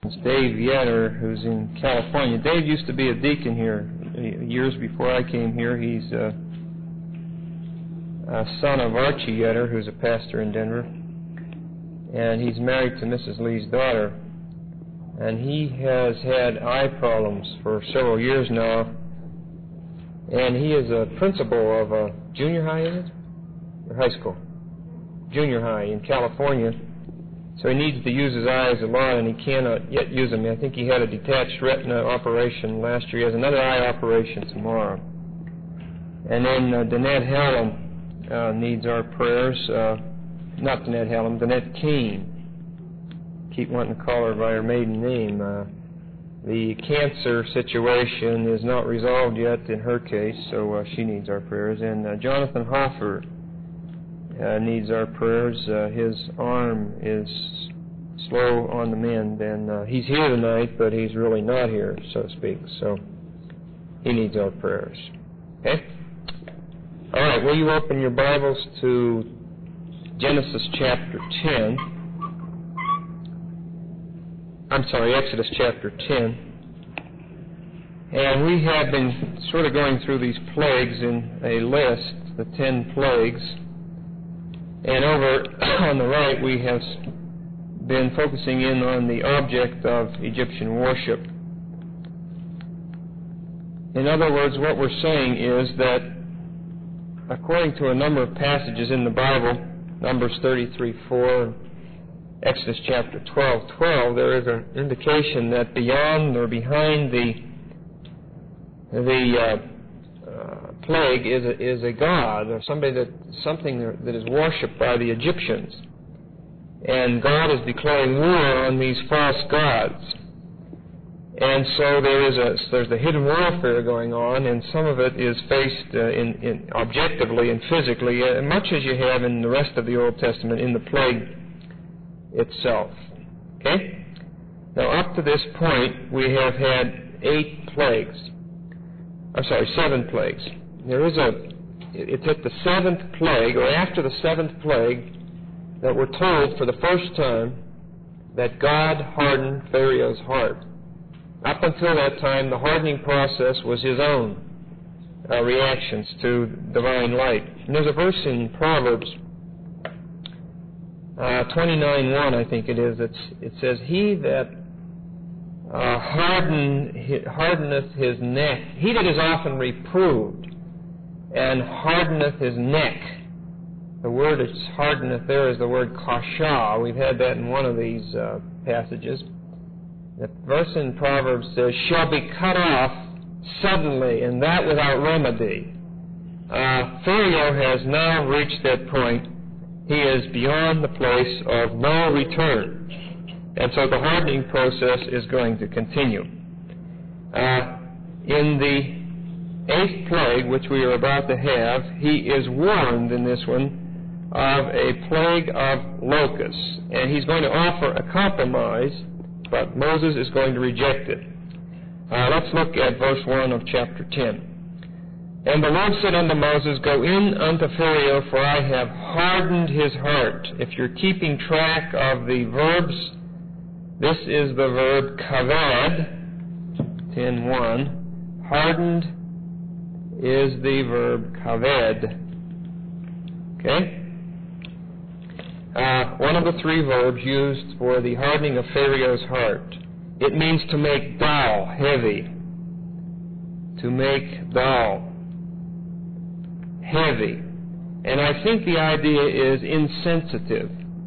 It's Dave Yetter, who's in California. Dave used to be a deacon here years before I came here. He's a son of Archie Yetter, who's a pastor in Denver, and he's married to Mrs. Lee's daughter. And he has had eye problems for several years now, and he is a principal of a junior high, is it? Or high school? Junior high in California. So he needs to use his eyes a lot, and he cannot yet use them. I think he had a detached retina operation last year. He has another eye operation tomorrow. And then Danette Hallam needs our prayers. Not Danette Hallam, Danette Keene. Keep wanting to call her by her maiden name. The cancer situation is not resolved yet in her case, so she needs our prayers. And Jonathan Hoffer needs our prayers. His arm is slow on the mend, and he's here tonight, but he's really not here, so to speak. So he needs our prayers. Okay? All right, will you open your Bibles to Exodus chapter 10. And we have been sort of going through these plagues in a list, the 10 plagues. And over on the right, we have been focusing in on the object of Egyptian worship. In other words, what we're saying is that according to a number of passages in the Bible, Numbers 33:4, Exodus chapter 12:12, there is an indication that beyond or behind the plague is a god, or something that is worshipped by the Egyptians, and God is declaring war on these false gods. And so there's the hidden warfare going on, and some of it is faced in objectively and physically, much as you have in the rest of the Old Testament in the plague itself. Okay? Now, up to this point, we have had 7 plagues. It's at the 7th plague, or after the 7th plague, that we're told for the first time that God hardened Pharaoh's heart. Up until that time, the hardening process was his own reactions to divine light. And there's a verse in Proverbs 29:1, I think it is. It says, "He that hardeneth his neck, he that is often reproved, and hardeneth his neck." The word that's hardeneth there is the word kasha. We've had that in one of these passages. The verse in Proverbs says, "shall be cut off suddenly, and that without remedy." Pharaoh has now reached that point. He is beyond the place of no return. And so the hardening process is going to continue. In the 8th plague, which we are about to have, he is warned in this one of a plague of locusts. And he's going to offer a compromise, but Moses is going to reject it. Let's look at verse 1 of chapter 10. "And the Lord said unto Moses, Go in unto Pharaoh, for I have hardened his heart." If you're keeping track of the verbs, this is the verb kaved, 10:1. Hardened is the verb kaved. Okay? One of the 3 verbs used for the hardening of Pharaoh's heart. It means to make dull, heavy. To make dull, heavy. And I think the idea is insensitive.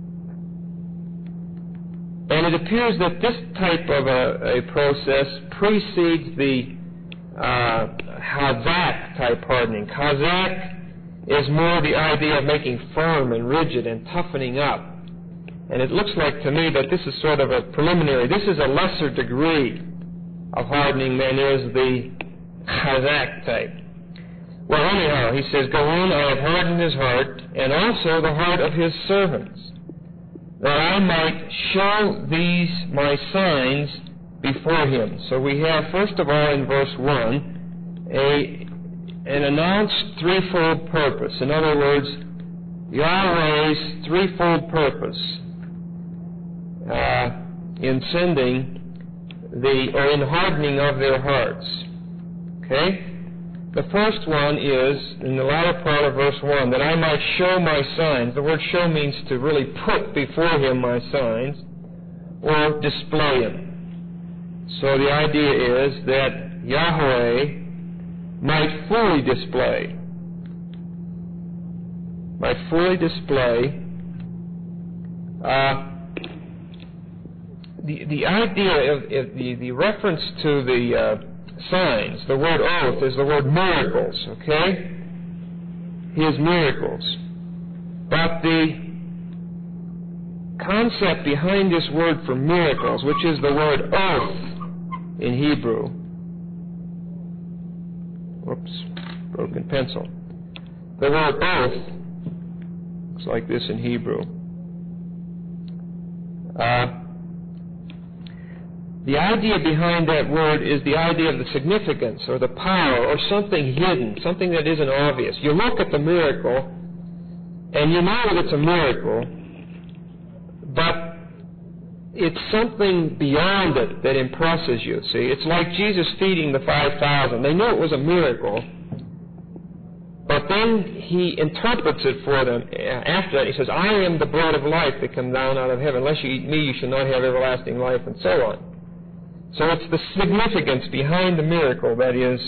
And it appears that this type of a process precedes the Chazak type hardening. Chazak is more the idea of making firm and rigid and toughening up. And it looks like to me that this is sort of a preliminary. This is a lesser degree of hardening than is the Chazak type. Well, anyhow, he says, "Go in, I have hardened his heart, and also the heart of his servants, that I might show these my signs before him." So we have, first of all, in verse 1, an announced threefold purpose. In other words, Yahweh's threefold purpose in sending or in hardening of their hearts. Okay? The first one is, in the latter part of verse 1, that I might show my signs. The word show means to really put before him my signs, or display them. So the idea is that Yahweh might fully display the idea of the reference to the signs. The word oath is the word miracles, okay? His miracles. But the concept behind this word for miracles, which is the word oath in Hebrew. Whoops, broken pencil. The word oath looks like this in Hebrew. The idea behind that word is the idea of the significance or the power or something hidden, something that isn't obvious. You look at the miracle and you know that it's a miracle, but it's something beyond it that impresses you. See, it's like Jesus feeding the 5,000. They knew it was a miracle, but then he interprets it for them after that. He says, I am the bread of life that come down out of heaven. Unless you eat me, you shall not have everlasting life, and so on. So it's the significance behind the miracle that is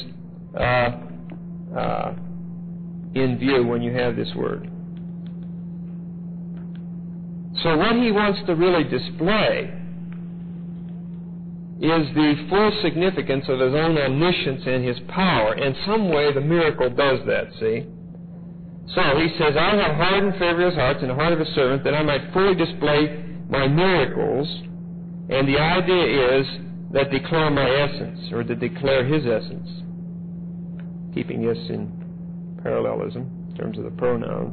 in view when you have this word. So what he wants to really display is the full significance of his own omniscience and his power. In some way, the miracle does that, see? So he says, I have hardened Pharaoh's hearts and the heart of his servant that I might fully display my miracles. And the idea is that declare my essence, or to declare his essence, keeping this in parallelism in terms of the pronouns.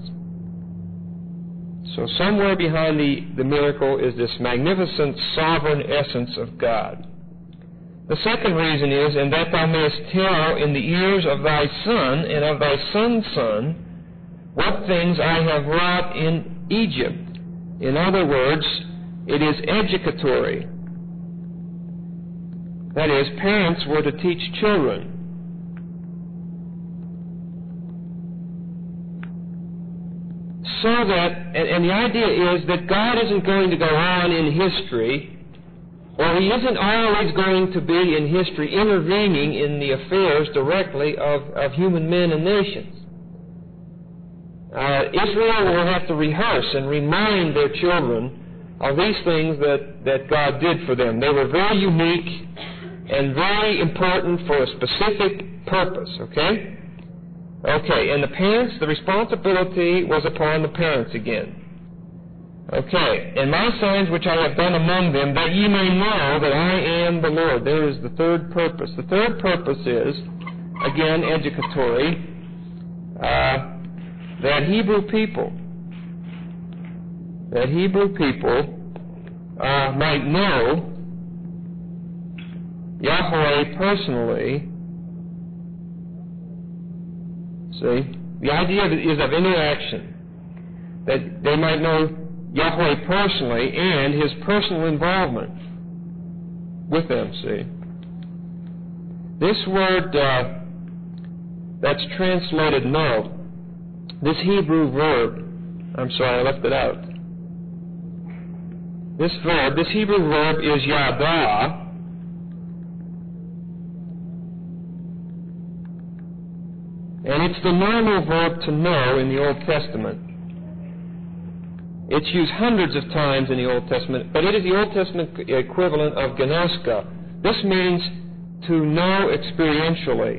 So somewhere behind the miracle is this magnificent sovereign essence of God. The second reason is, and that thou mayest tell in the ears of thy son and of thy son's son what things I have wrought in Egypt. In other words, it is educatory. That is, parents were to teach children. So that, and the idea is that God isn't going to go on in history, or he isn't always going to be in history intervening in the affairs directly of human men and nations. Israel will have to rehearse and remind their children of these things that God did for them. They were very unique and very important for a specific purpose, okay? Okay, and the parents, the responsibility was upon the parents again. Okay, and my signs which I have done among them, that ye may know that I am the Lord. There is the third purpose. The third purpose is, again, educatory, that Hebrew people might know Yahweh personally. See, the idea is of interaction, that they might know Yahweh personally and his personal involvement with them, see. This word that's translated know, this Hebrew verb, I'm sorry, I left it out. This Hebrew verb is yada, and it's the normal verb to know in the Old Testament. It's used hundreds of times in the Old Testament, but it is the Old Testament equivalent of gnoska. This means to know experientially.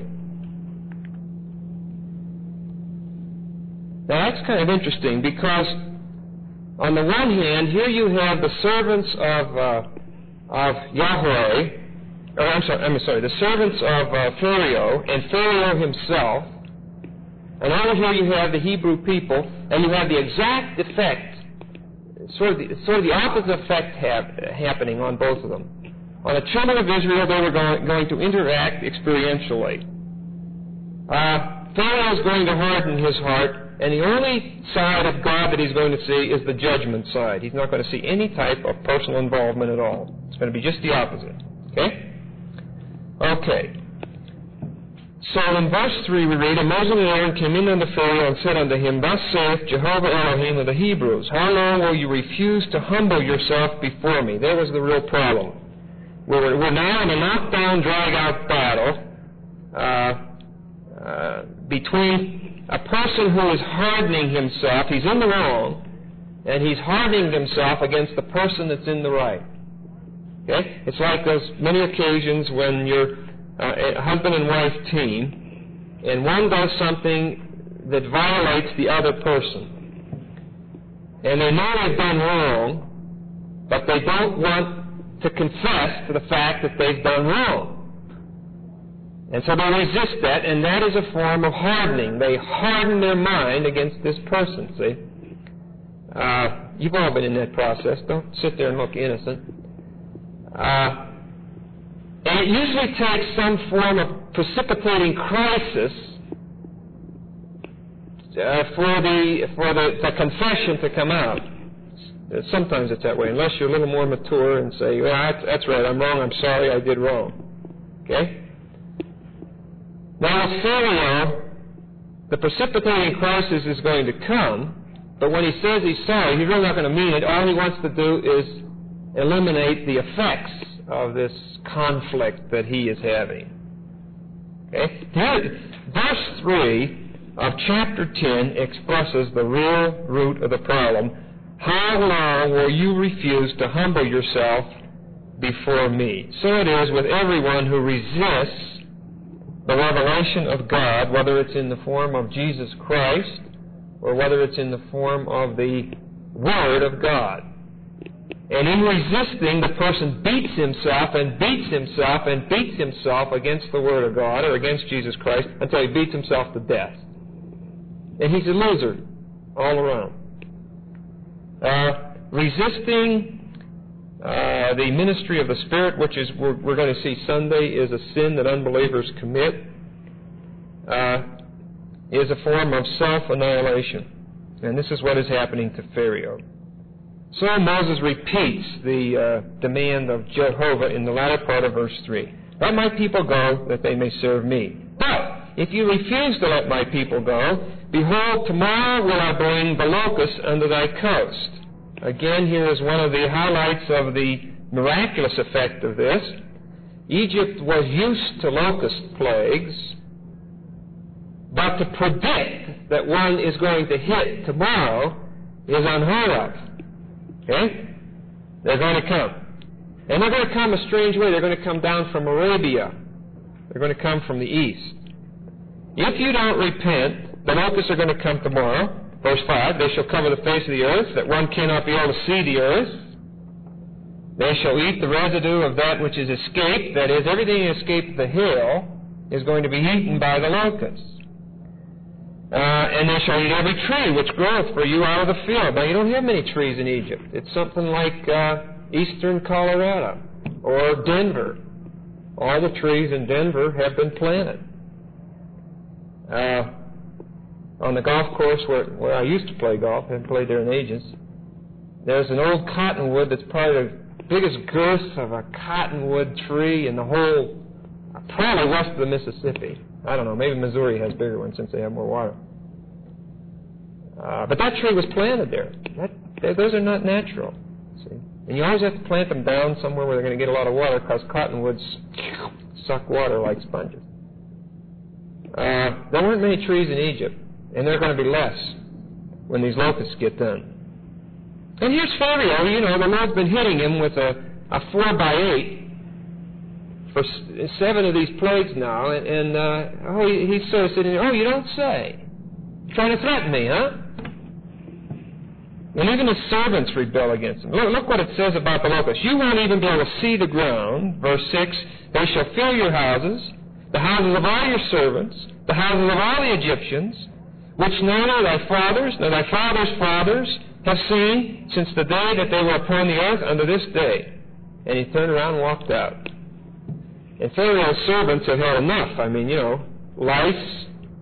Now that's kind of interesting because on the one hand, here you have the servants of Yahweh, the servants of Pharaoh and Pharaoh himself. And over here you have the Hebrew people, and you have the exact effect, sort of the opposite effect happening on both of them. On the children of Israel, they were going to interact experientially. Pharaoh is going to harden his heart, and the only side of God that he's going to see is the judgment side. He's not going to see any type of personal involvement at all. It's going to be just the opposite. Okay? Okay. So in verse 3 we read, And Moses and Aaron came in unto Pharaoh and said unto him, Thus saith Jehovah Elohim of the Hebrews, How long will you refuse to humble yourself before me? There was the real problem. We're now in a knockdown, drag-out battle between a person who is hardening himself. He's in the wrong, and he's hardening himself against the person that's in the right. Okay? It's like those many occasions when you're a husband and wife team, and one does something that violates the other person. And they know they've done wrong, but they don't want to confess to the fact that they've done wrong. And so they resist that, and that is a form of hardening. They harden their mind against this person, see? You've all been in that process. Don't sit there and look innocent. And it usually takes some form of precipitating crisis for the confession to come out. Sometimes it's that way, unless you're a little more mature and say, well, that's right, I'm wrong, I'm sorry, I did wrong. Okay? Now, with Pharaoh, the precipitating crisis is going to come, but when he says he's sorry, he's really not going to mean it. All he wants to do is eliminate the effects of this conflict that he is having. Okay? Verse 3 of chapter 10 expresses the real root of the problem. How long will you refuse to humble yourself before me? So it is with everyone who resists the revelation of God, whether it's in the form of Jesus Christ or whether it's in the form of the Word of God. And in resisting, the person beats himself and beats himself and beats himself against the Word of God or against Jesus Christ until he beats himself to death. And he's a loser all around. Resisting the ministry of the Spirit, which is we're going to see Sunday, is a sin that unbelievers commit, is a form of self-annihilation. And this is what is happening to Pharaoh. So Moses repeats the demand of Jehovah in the latter part of verse 3. Let my people go, that they may serve me. But if you refuse to let my people go, behold, tomorrow will I bring the locusts under thy coast. Again, here is one of the highlights of the miraculous effect of this. Egypt was used to locust plagues, but to predict that one is going to hit tomorrow is unheard of. Okay? They're going to come. And they're going to come a strange way. They're going to come down from Arabia. They're going to come from the east. If you don't repent, the locusts are going to come tomorrow. Verse 5, they shall cover the face of the earth, that one cannot be able to see the earth. They shall eat the residue of that which is escaped. That is, everything that escaped the hail is going to be eaten by the locusts. And they shall eat every tree which groweth for you out of the field. Now, you don't have many trees in Egypt. It's something like eastern Colorado or Denver. All the trees in Denver have been planted. On the golf course where I used to play golf, I haven't played there in ages, there's an old cottonwood that's probably the biggest girth of a cottonwood tree in the whole, probably west of the Mississippi. I don't know, maybe Missouri has bigger ones since they have more water. But that tree was planted there. Those are not natural. See? And you always have to plant them down somewhere where they're going to get a lot of water, because cottonwoods suck water like sponges. There weren't many trees in Egypt, and there are going to be less when these locusts get done. And here's Pharaoh. You know, the Lord's been hitting him with a 4x8 for 7 of these plagues now, and he's sort of sitting there, you don't say. Trying to threaten me, huh? And even his servants rebel against him. Look what it says about the locusts. You won't even be able to see the ground. Verse 6, they shall fill your houses, the houses of all your servants, the houses of all the Egyptians, which neither thy fathers nor thy fathers' fathers have seen since the day that they were upon the earth unto this day. And he turned around and walked out. And Pharaoh's servants had had enough. I mean, lice,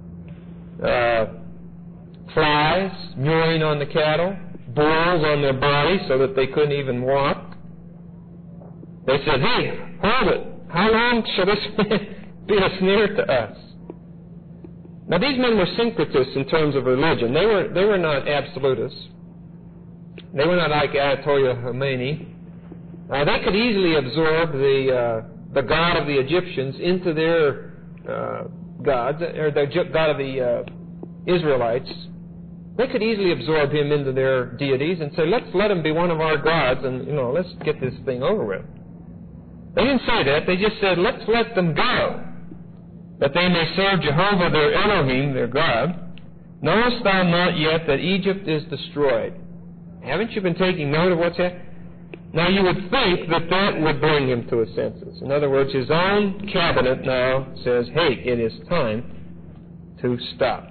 flies mewing on the cattle, boils on their bodies so that they couldn't even walk. They said, hey, hold it. How long shall this be a snare to us? Now, these men were syncretists in terms of religion. They were not absolutists. They were not like Ayatollah Khomeini. They could easily absorb the god of the Egyptians into their gods, or the god of the Israelites. They could easily absorb him into their deities and say, let's let him be one of our gods and, let's get this thing over with. They didn't say that. They just said, let's let them go, that they may serve Jehovah their Elohim, their God. Knowest thou not yet that Egypt is destroyed? Haven't you been taking note of what's happening? Now, you would think that that would bring him to his senses. In other words, his own cabinet now says, hey, it is time to stop.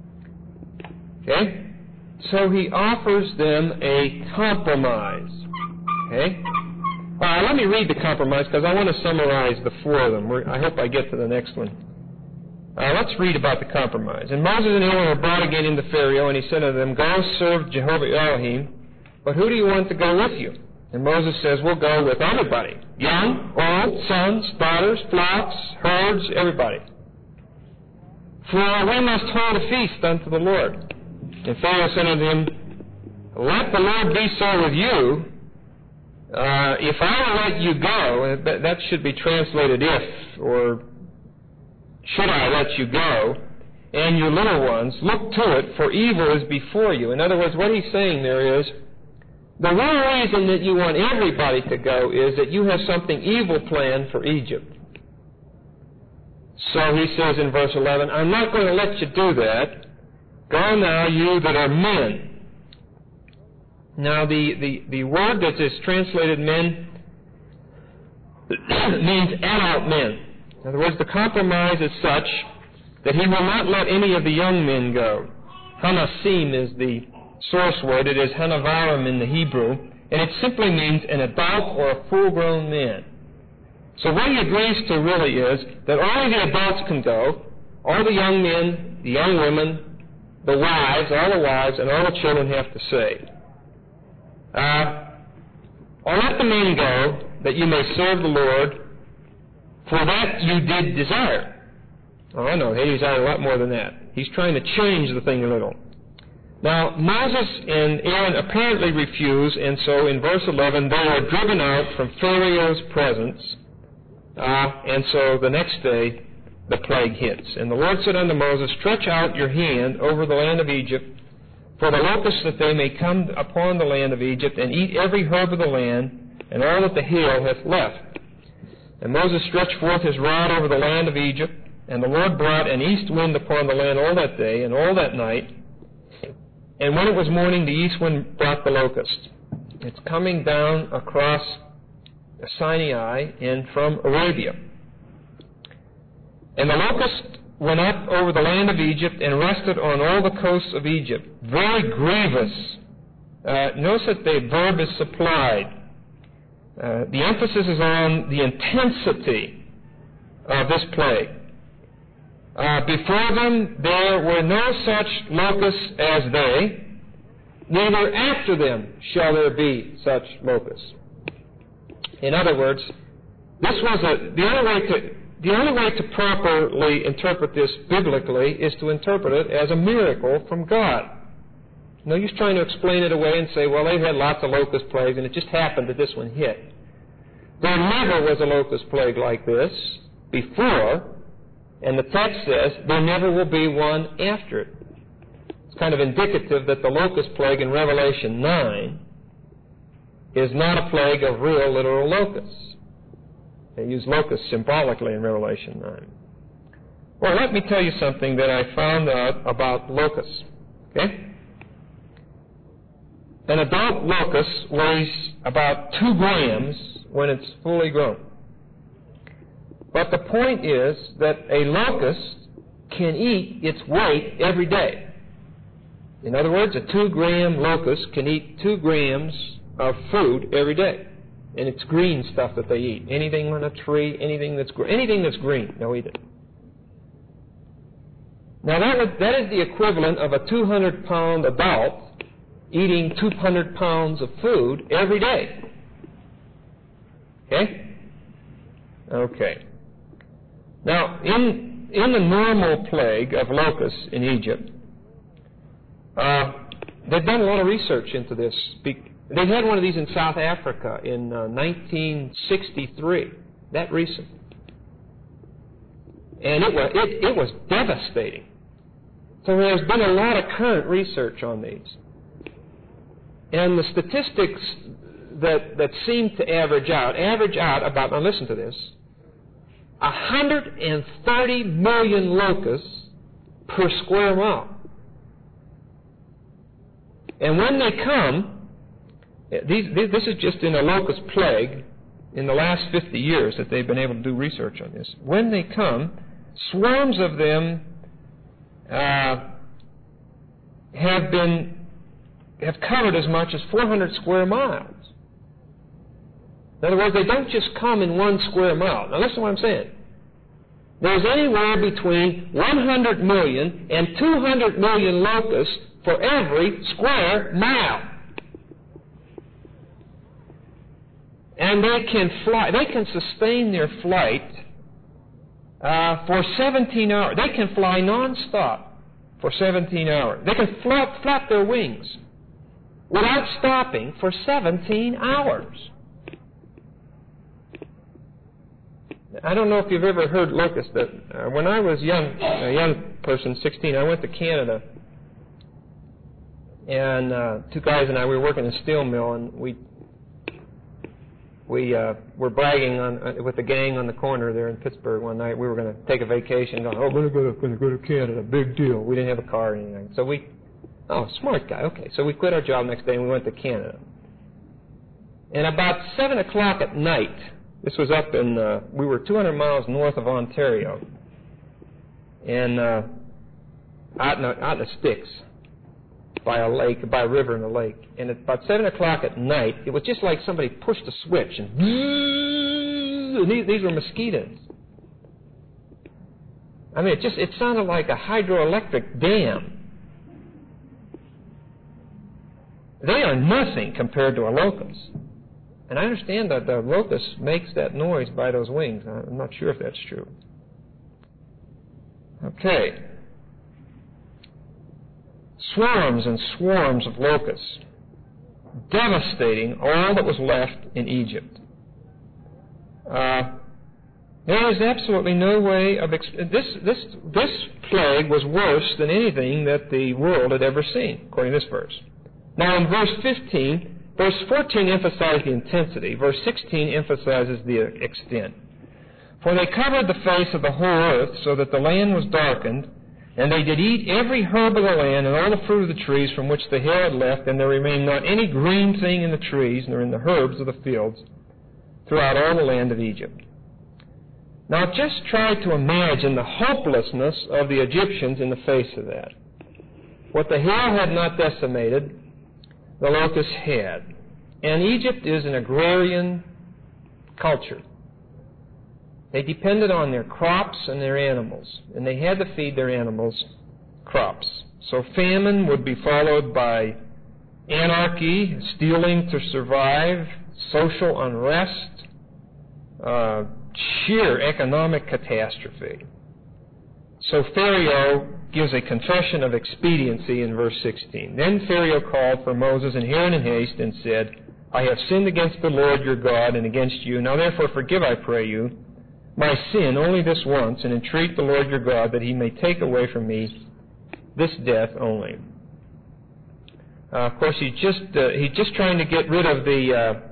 Okay? So he offers them a compromise. Okay? All right, let me read the compromise because I want to summarize the four of them. I hope I get to the next one. Let's read about the compromise. And Moses and Aaron were brought again into Pharaoh, and he said unto them, go serve Jehovah Elohim, but who do you want to go with you? And Moses says, we'll go with everybody. Young, old, sons, daughters, flocks, herds, everybody. For we must hold a feast unto the Lord. And Pharaoh said unto him, let the Lord be so with you, if I will let you go, that should be translated if, or should I let you go, and your little ones, look to it, for evil is before you. In other words, what he's saying there is, the real reason that you want everybody to go is that you have something evil planned for Egypt. So he says in verse 11, I'm not going to let you do that. Go now, you that are men. Now, the word that is translated men means adult men. In other words, the compromise is such that he will not let any of the young men go. Hanasim is the source word. It is Hanavarim in the Hebrew, and it simply means an adult or a full-grown man. So what he agrees to really is that only the adults can go, all the young men, the young women, the wives, all the wives, and all the children have to say. Or let the men go, that you may serve the Lord, for that you did desire. Oh, I know, he desired a lot more than that. He's trying to change the thing a little. Now, Moses and Aaron apparently refuse, and so in verse 11, they are driven out from Pharaoh's presence, and so the next day, the plague hits. And the Lord said unto Moses, stretch out your hand over the land of Egypt, for the locusts that they may come upon the land of Egypt, and eat every herb of the land, and all that the hail hath left. And Moses stretched forth his rod over the land of Egypt, and the Lord brought an east wind upon the land all that day and all that night. And when it was morning, the east wind brought the locust. It's coming down across Sinai and from Arabia. And the locust went up over the land of Egypt and rested on all the coasts of Egypt. Very grievous. Notice that the verb is supplied. The emphasis is on the intensity of this plague. Before them there were no such locusts as they, neither after them shall there be such locusts. In other words, this was the only way to properly interpret this biblically is to interpret it as a miracle from God. No use trying to explain it away and say, well, they've had lots of locust plagues and it just happened that this one hit. There never was a locust plague like this before, and the text says there never will be one after it. It's kind of indicative that the locust plague in Revelation 9 is not a plague of real, literal locusts. They use locusts symbolically in Revelation 9. Well, let me tell you something that I found out about locusts. Okay? An adult locust weighs about 2 grams when it's fully grown. But the point is that a locust can eat its weight every day. In other words, a 2-gram locust can eat 2 grams of food every day. And it's green stuff that they eat. Anything on a tree, anything that's green, they'll eat it. Now that is the equivalent of a 200-pound adult eating 200 pounds of food every day. Okay? Okay. Now, in the normal plague of locusts in Egypt, they've done a lot of research into this. They had one of these in South Africa in 1963, that recent. And it was devastating. So there's been a lot of current research on these. And the statistics that seem to average out about, now listen to this, 130 million locusts per square mile. And when they come, this is just in a locust plague in the last 50 years that they've been able to do research on this. When they come, swarms of them have covered as much as 400 square miles. In other words, they don't just come in 1 square mile. Now listen to what I'm saying. There's anywhere between 100 million and 200 million locusts for every square mile. And they can fly. They can sustain their flight for 17 hours. They can fly nonstop for 17 hours. They can flap their wings without stopping for 17 hours. I don't know if you've ever heard locusts, but when I was a young person, 16, I went to Canada, and 2 guys and I, we were working in a steel mill, and we were bragging with the gang on the corner there in Pittsburgh one night. We were going to take a vacation, going, we're going to go to Canada, big deal. We didn't have a car or anything. So smart guy, okay. So we quit our job next day and we went to Canada. And about 7 o'clock at night, this was up in, we were 200 miles north of Ontario, and out in the sticks, by a river in a lake. And at about 7 o'clock at night, it was just like somebody pushed a switch, and these were mosquitoes. I mean, it sounded like a hydroelectric dam. They are nothing compared to a locust. And I understand that the locust makes that noise by those wings. I'm not sure if that's true. Okay. Swarms and swarms of locusts, devastating all that was left in Egypt. There is absolutely no way of this plague was worse than anything that the world had ever seen, according to this verse. Now, in verse 14 emphasizes the intensity. Verse 16 emphasizes the extent. For they covered the face of the whole earth, so that the land was darkened, and they did eat every herb of the land and all the fruit of the trees from which the hail had left, and there remained not any green thing in the trees, nor in the herbs of the fields, throughout all the land of Egypt. Now just try to imagine the hopelessness of the Egyptians in the face of that. What the hail had not decimated, the locusts had. And Egypt is an agrarian culture. They depended on their crops and their animals, and they had to feed their animals crops. So famine would be followed by anarchy, stealing to survive, social unrest, sheer economic catastrophe. So Pharaoh gives a confession of expediency in verse 16. Then Pharaoh called for Moses and Aaron in haste and said, I have sinned against the Lord your God and against you. Now therefore forgive, I pray you, my sin only this once, and entreat the Lord your God that he may take away from me this death only. Of course, he's just trying to get rid of the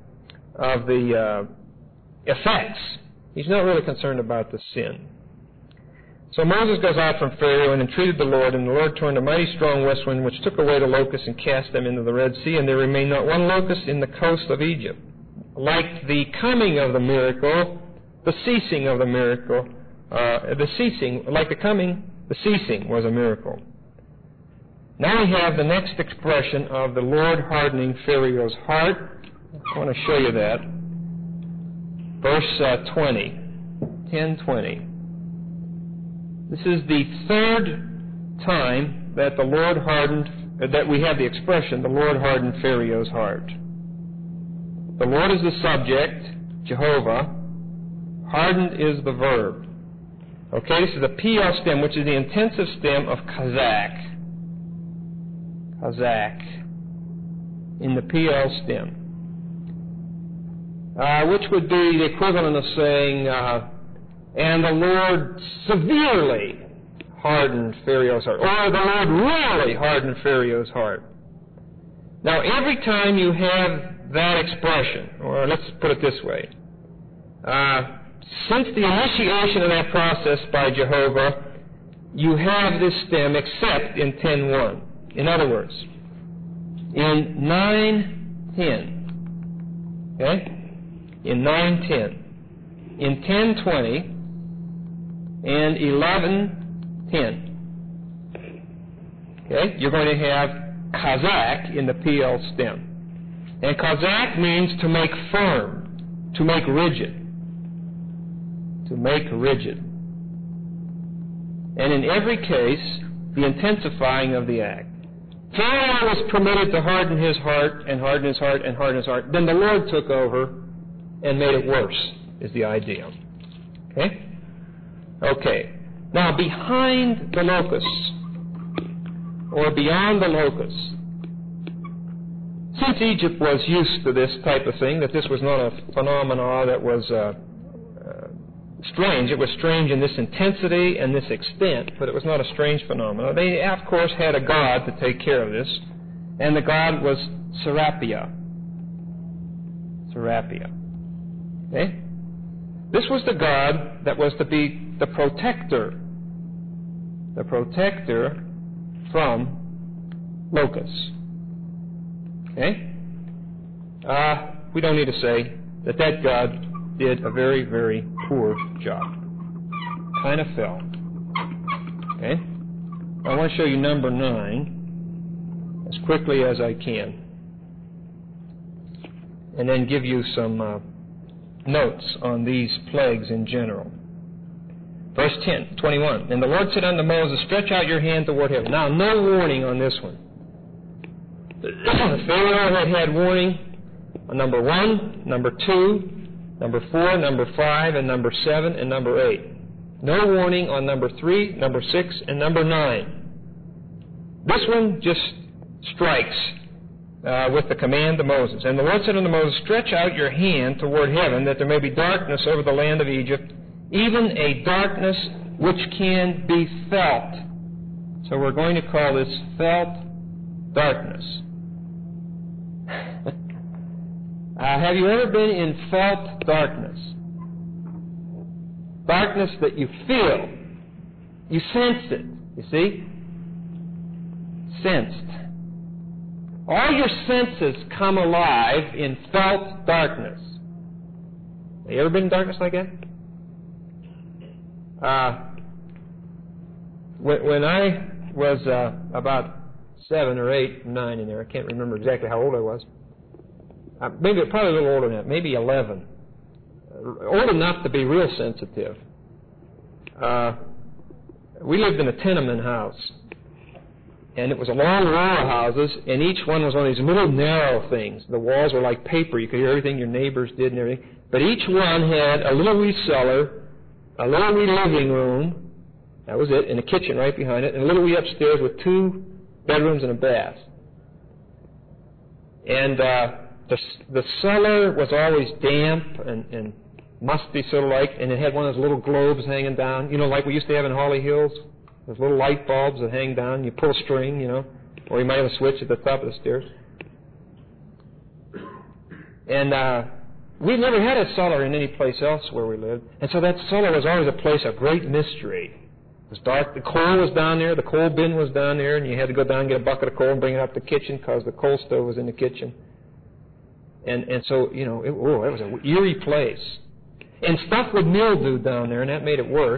effects. He's not really concerned about the sin. So Moses goes out from Pharaoh and entreated the Lord, and the Lord turned a mighty strong west wind, which took away the locusts and cast them into the Red Sea, and there remained not one locust in the coast of Egypt. Like the coming of the miracle, the ceasing of the miracle, the ceasing was a miracle. Now we have the next expression of the Lord hardening Pharaoh's heart. I want to show you that. Verse 20, 10:20. This is the third time that the Lord hardened, that we have the expression, the Lord hardened Pharaoh's heart. The Lord is the subject, Jehovah. Hardened is the verb. Okay, this is the PL stem, which is the intensive stem of Kazakh. Kazakh. In the PL stem. Which would be the equivalent of saying, and the Lord severely hardened Pharaoh's heart, or the Lord really hardened Pharaoh's heart. Now, every time you have that expression, or let's put it this way, since the initiation of that process by Jehovah, you have this stem except in 10:1. In other words, in 9:10, okay? In 9:10, in 10:20, and 11:10. Okay? You're going to have Kazakh in the PL stem. And Kazakh means to make firm, to make rigid. To make rigid. And in every case, the intensifying of the act. Pharaoh was permitted to harden his heart, and harden his heart, and harden his heart. Then the Lord took over and made it worse, is the idea. Okay? Okay. Now, behind the locusts, or beyond the locusts, since Egypt was used to this type of thing, that this was not a phenomena that was strange. It was strange in this intensity and this extent, but it was not a strange phenomenon. They, of course, had a god to take care of this, and the god was Serapia. Serapia. Okay? This was the god that was to be the protector from locusts. Okay? We don't need to say that that god did a very, very poor job. Kind of fell. Okay? I want to show you number 9 as quickly as I can, and then give you some notes on these plagues in general. Verse 21. And the Lord said unto Moses, stretch out your hand toward heaven. Now, no warning on this one. Pharaoh had warning on number 1, number 2, number 4, number 5, and number 7, and number 8. No warning on number 3, number 6, and number 9. This one just strikes with the command to Moses. And the Lord said unto Moses, stretch out your hand toward heaven, that there may be darkness over the land of Egypt, even a darkness which can be felt. So we're going to call this felt darkness. Have you ever been in felt darkness? Darkness that you feel. You sense it, you see? Sensed. All your senses come alive in felt darkness. Have you ever been in darkness like that? When I was about 7 or 8 or 9 in there, I can't remember exactly how old I was. Probably a little older than that, maybe 11. Old enough to be real sensitive. We lived in a tenement house, and it was a long row of houses, and each one was one of these little narrow things. The walls were like paper. You could hear everything your neighbors did and everything. But each one had a little wee cellar, a little wee living room, that was it, and a kitchen right behind it, and a little wee upstairs with 2 bedrooms and a bath. And the cellar was always damp and musty sort of like, and it had one of those little globes hanging down, you know, like we used to have in Holly Hills, those little light bulbs that hang down. You pull a string, you know, or you might have a switch at the top of the stairs. And we never had a cellar in any place else where we lived, and so that cellar was always a place of great mystery. It was dark. The coal was down there. The coal bin was down there, and you had to go down and get a bucket of coal and bring it up to the kitchen because the coal stove was in the kitchen. And so, you know, it was an eerie place. And stuff would mildew down there, and that made it worse.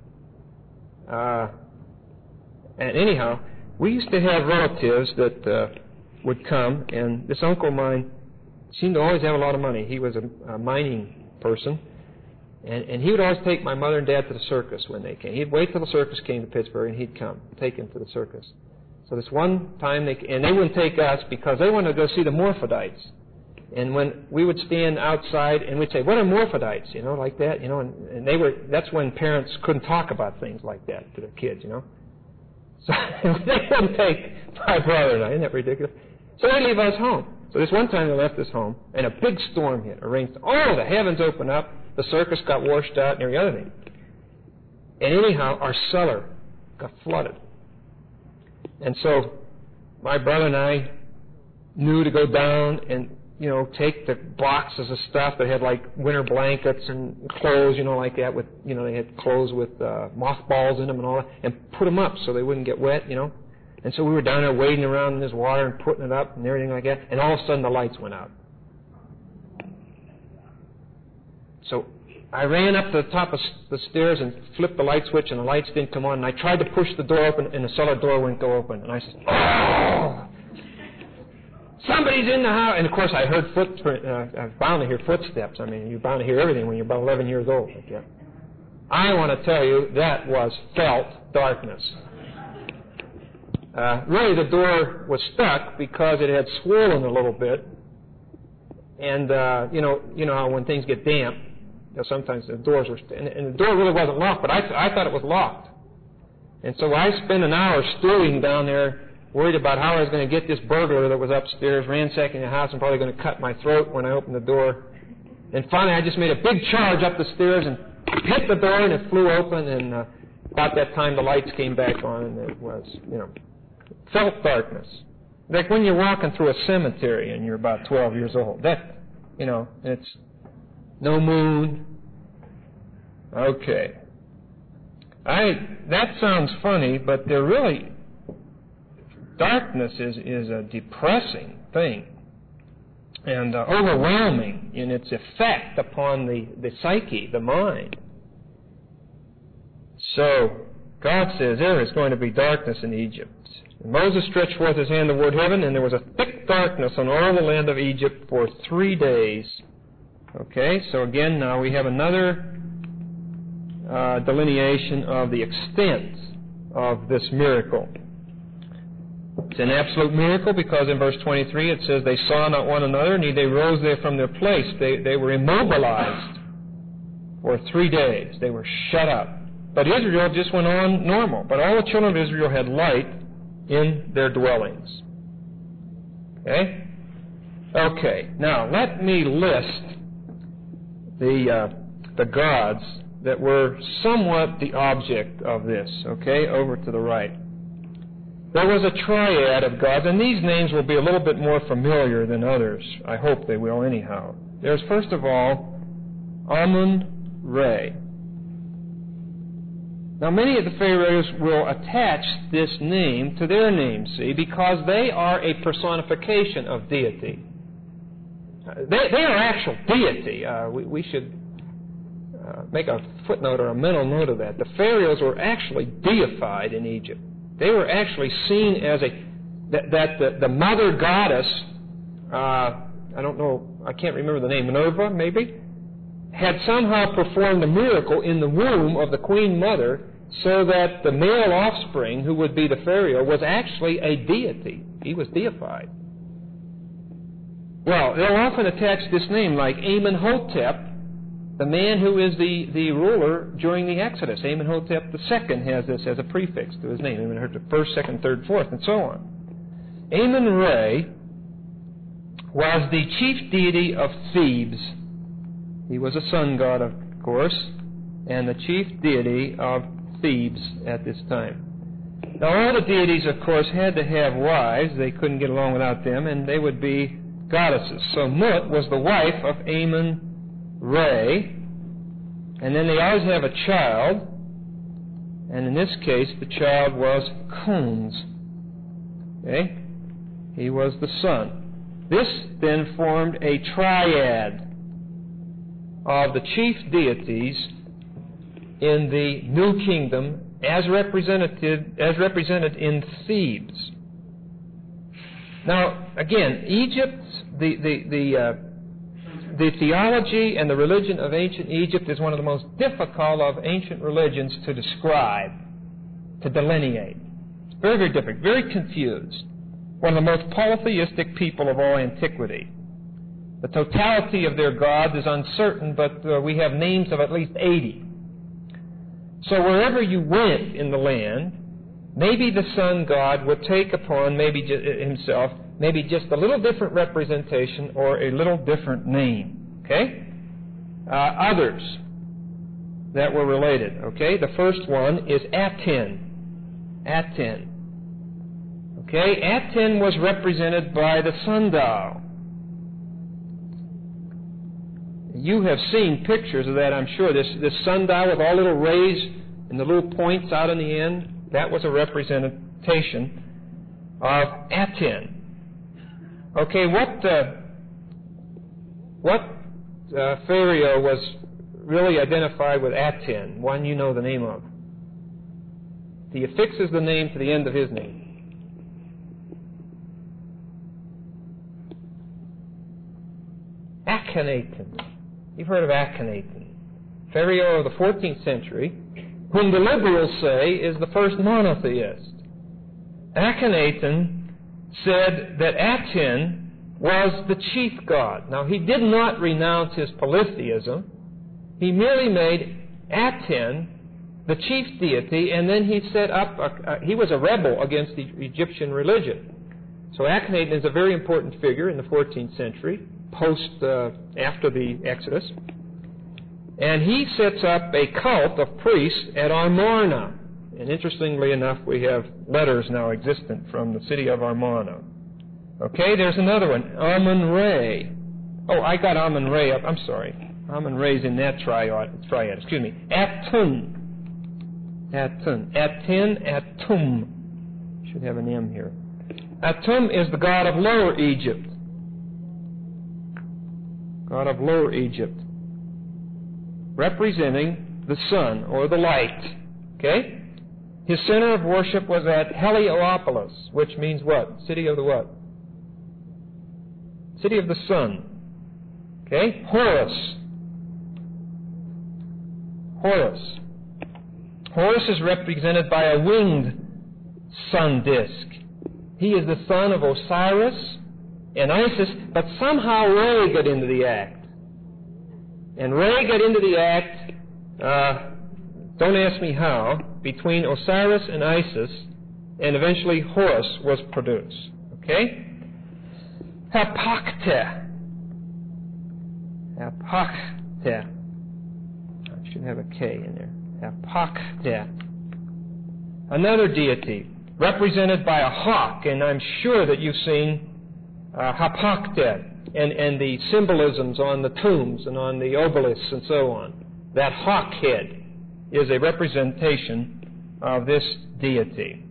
And anyhow, we used to have relatives that would come, and this uncle of mine seemed to always have a lot of money. He was a mining person, and he would always take my mother and dad to the circus when they came. He'd wait till the circus came to Pittsburgh, and he'd come, take them to the circus. So this one time, they wouldn't take us because they wanted to go see the Morphodites. And when we would stand outside and we'd say, what are morphidites, like that, and that's when parents couldn't talk about things like that to their kids, So they wouldn't take my brother and I. Isn't that ridiculous? So they leave us home. So this one time they left us home, and a big storm hit, a rainstorm. Oh, the heavens opened up, the circus got washed out, and every other thing. And anyhow, our cellar got flooded. And so my brother and I knew to go down and, take the boxes of stuff that had like winter blankets and clothes, like that with, they had clothes with mothballs in them and all that, and put them up so they wouldn't get wet, And so we were down there wading around in this water and putting it up and everything like that, and all of a sudden the lights went out. So I ran up to the top of the stairs and flipped the light switch, and the lights didn't come on, and I tried to push the door open, and the cellar door wouldn't go open. And I said, oh! Somebody's in the house. And, of course, I heard I was bound to hear footsteps. I mean, you're bound to hear everything when you're about 11 years old. Like that. I want to tell you that was felt darkness. Really, the door was stuck because it had swollen a little bit. And, you know how when things get damp, sometimes the doors were... And the door really wasn't locked, but I thought it was locked. And so I spent an hour stewing down there, worried about how I was going to get this burglar that was upstairs, ransacking the house and probably going to cut my throat when I opened the door. And finally, I just made a big charge up the stairs and hit the door, and it flew open. And about that time, the lights came back on, and it was, felt darkness. Like when you're walking through a cemetery and you're about 12 years old. That, it's no moon. Okay. That sounds funny, but they're really... Darkness is a depressing thing and overwhelming in its effect upon the psyche, the mind. So, God says there is going to be darkness in Egypt. And Moses stretched forth his hand toward heaven, and there was a thick darkness on all the land of Egypt for 3 days. Okay, so again, now we have another delineation of the extent of this miracle. It's an absolute miracle because in verse 23 it says they saw not one another, neither they rose there from their place. They were immobilized for 3 days. They were shut up. But Israel just went on normal. But all the children of Israel had light in their dwellings. Okay? Okay. Now, let me list the gods that were somewhat the object of this. Okay? Over to the right. There was a triad of gods, and these names will be a little bit more familiar than others. I hope they will anyhow. There's, first of all, Amun-Re. Now, many of the pharaohs will attach this name to their name, see, because they are a personification of deity. They are actual deity. We should make a footnote or a mental note of that. The pharaohs were actually deified in Egypt. They were actually seen as the mother goddess, I don't know, I can't remember the name, Minerva maybe, had somehow performed a miracle in the womb of the queen mother so that the male offspring, who would be the pharaoh, was actually a deity. He was deified. Well, they'll often attach this name like Amenhotep, the man who is the ruler during the Exodus. Amenhotep II has this as a prefix to his name. Amenhotep I, II, III, IV, and so on. Amun-Re was the chief deity of Thebes. He was a sun god, of course, and the chief deity of Thebes at this time. Now, all the deities, of course, had to have wives. They couldn't get along without them, and they would be goddesses. So Mut was the wife of Amun-Re, and then they always have a child, and in this case the child was Khunz. Okay? He was the son. This then formed a triad of the chief deities in the New Kingdom as represented in Thebes. Now, again, Egypt, the theology and the religion of ancient Egypt is one of the most difficult of ancient religions to describe, to delineate. It's very, very difficult, very confused. One of the most polytheistic people of all antiquity. The totality of their gods is uncertain, but we have names of at least 80. So wherever you went in the land, maybe the sun god would take upon himself maybe just a little different representation or a little different name. Okay? Others that were related. Okay? The first one is Aten. Aten. Okay? Aten was represented by the sundial. You have seen pictures of that, I'm sure. This sundial with all little rays and the little points out on the end, that was a representation of Aten. Okay, what pharaoh was really identified with Aten? One you know the name of. He affixes the name to the end of his name. Akhenaten. You've heard of Akhenaten, pharaoh of the 14th century, whom the liberals say is the first monotheist. Akhenaten said that Aten was the chief god. Now, he did not renounce his polytheism. He merely made Aten the chief deity, and then he set up, he was a rebel against the Egyptian religion. So Akhenaten is a very important figure in the 14th century, after the Exodus. And he sets up a cult of priests at Amarna. And interestingly enough, we have letters now existent from the city of Amarna. Okay, there's another one, Amun-Re. Oh, I got Amun-Re up. I'm sorry. Amun-Re's in that triad. Excuse me. Atun. Atum. Should have an M here. Atum is the god of Lower Egypt. God of Lower Egypt, representing the sun or the light. Okay? His center of worship was at Heliopolis, which means what? City of the what? City of the sun. Okay? Horus. Horus is represented by a winged sun disk. He is the son of Osiris and Isis, but somehow Re got into the act. And Re got into the act, don't ask me how, between Osiris and Isis, and eventually Horus was produced. Okay? Hapakte. I should have a K in there. Hapakte. Another deity, represented by a hawk, and I'm sure that you've seen Hapakte and the symbolisms on the tombs and on the obelisks and so on. That hawk head is a representation of this deity.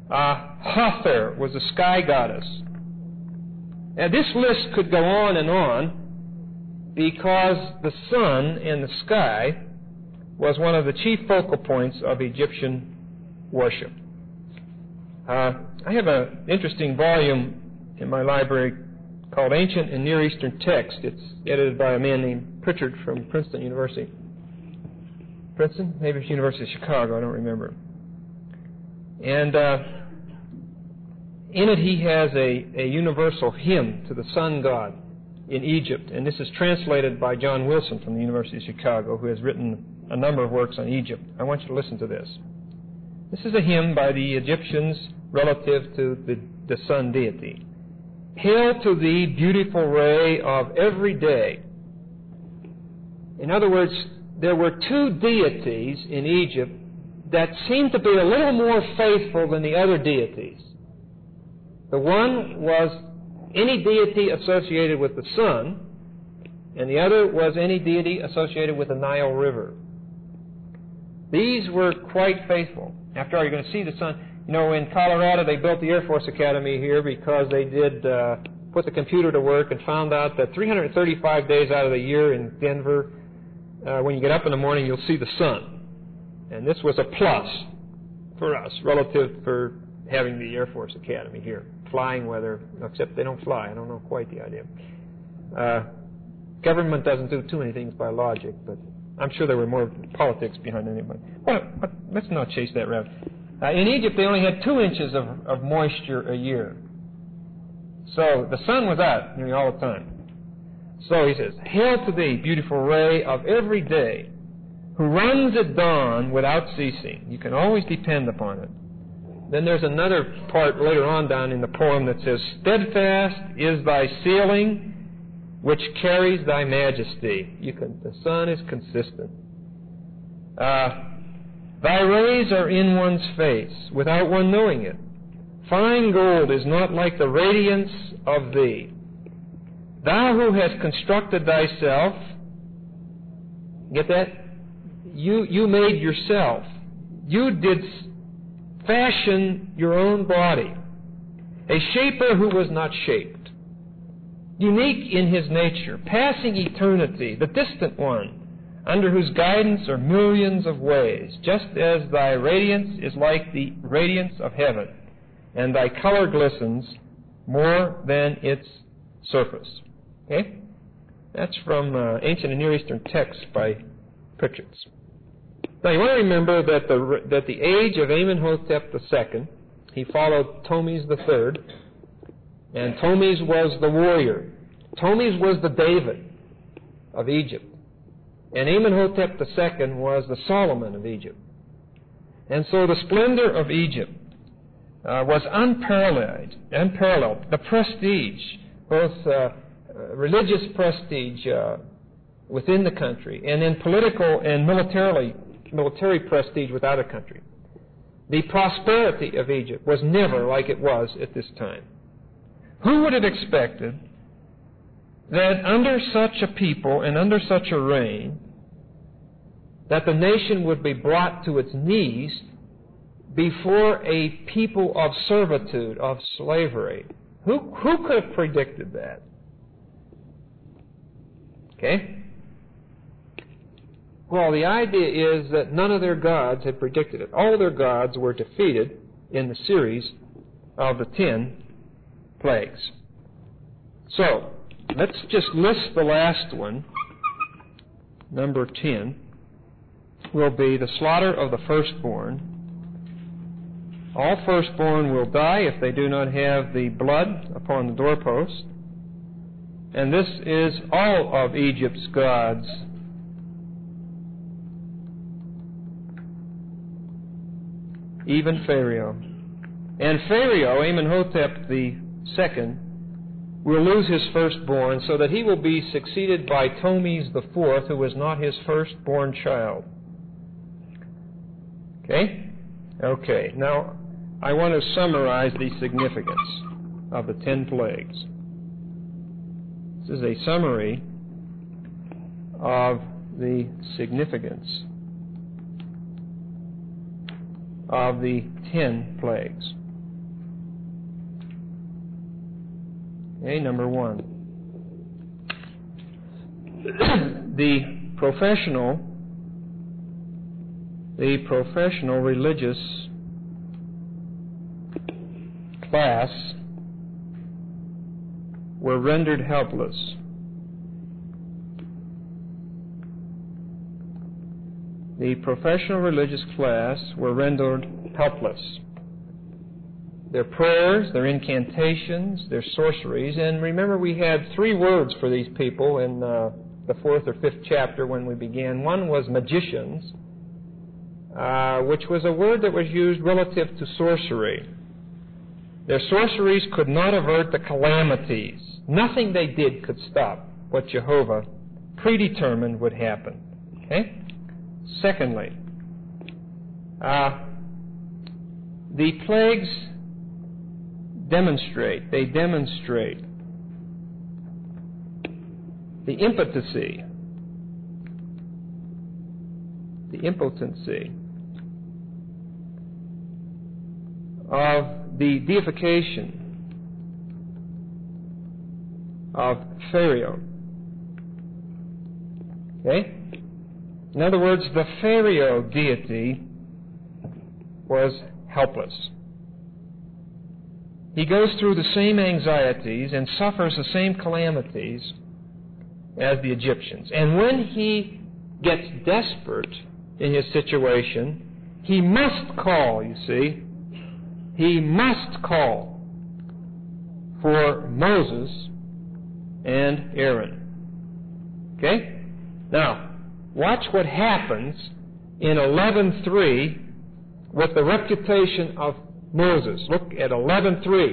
Hathor was a sky goddess. Now, this list could go on because the sun in the sky was one of the chief focal points of Egyptian worship. I have an interesting volume in my library called Ancient and Near Eastern Text. It's edited by a man named Pritchard from Princeton University. Princeton? Maybe it's University of Chicago, I don't remember. And in it he has a universal hymn to the sun god in Egypt. And this is translated by John Wilson from the University of Chicago, who has written a number of works on Egypt. I want you to listen to this. This is a hymn by the Egyptians relative to the sun deity. Hail to thee, beautiful ray of every day. In other words, there were two deities in Egypt that seemed to be a little more faithful than the other deities. The one was any deity associated with the sun, and the other was any deity associated with the Nile River. These were quite faithful. After all, you're going to see the sun. You know, in Colorado, they built the Air Force Academy here because they did put the computer to work and found out that 335 days out of the year in Denver, when you get up in the morning, you'll see the sun. And this was a plus for us relative for having the Air Force Academy here. Flying weather, except they don't fly. I don't know quite the idea. Government doesn't do too many things by logic, but I'm sure there were more politics behind anybody. Well, let's not chase that rabbit. In Egypt, they only had 2 inches of moisture a year. So the sun was out nearly all the time. So he says, "Hail to thee, beautiful ray of every day, who runs at dawn without ceasing." You can always depend upon it. Then there's another part later on down in the poem that says, "Steadfast is thy ceiling, which carries thy majesty." The sun is consistent. "Thy rays are in one's face, without one knowing it. Fine gold is not like the radiance of thee. Thou who hast constructed thyself," get that? You made yourself. You did fashion your own body. A shaper who was not shaped. Unique in his nature, passing eternity, the distant one, under whose guidance are millions of ways, just as thy radiance is like the radiance of heaven, and thy color glistens more than its surface. Okay? That's from Ancient and Near Eastern texts by Pritchett. Now you want to remember that the age of Amenhotep II, he followed Tomes III, and Tomes was the warrior. Tomes was the David of Egypt, and Amenhotep II was the Solomon of Egypt. And so the splendor of Egypt was unparalleled. The prestige, both religious prestige within the country, and then political and military prestige without a country. The prosperity of Egypt was never like it was at this time. Who would have expected that under such a people and under such a reign, that the nation would be brought to its knees before a people of servitude, of slavery? Who could have predicted that? Okay? Well, the idea is that none of their gods had predicted it. All their gods were defeated in the series of the 10 plagues. So, let's just list the last one. Number 10 will be the slaughter of the firstborn. All firstborn will die if they do not have the blood upon the doorpost. And this is all of Egypt's gods. Even Pharaoh. And Pharaoh, Amenhotep II, will lose his firstborn, so that he will be succeeded by Tomes IV, who was not his firstborn child. Okay? Okay. Now, I want to summarize the significance of the 10 plagues. This is a summary of the significance of the 10 plagues. Okay, number 1. The professional religious class were rendered helpless. The professional religious class were rendered helpless. Their prayers, their incantations, their sorceries, and remember we had 3 words for these people in the 4th or 5th chapter when we began. One was magicians, which was a word that was used relative to sorcery. Their sorceries could not avert the calamities. Nothing they did could stop what Jehovah predetermined would happen. Okay? Secondly, the plagues demonstrate the impotency of the deification of Pharaoh. Okay? In other words, the Pharaoh deity was helpless. He goes through the same anxieties and suffers the same calamities as the Egyptians. And when he gets desperate in his situation, he must call, you see. He must call for Moses and Aaron. Okay? Now, watch what happens in 11:3 with the reputation of Moses. Look at 11:3.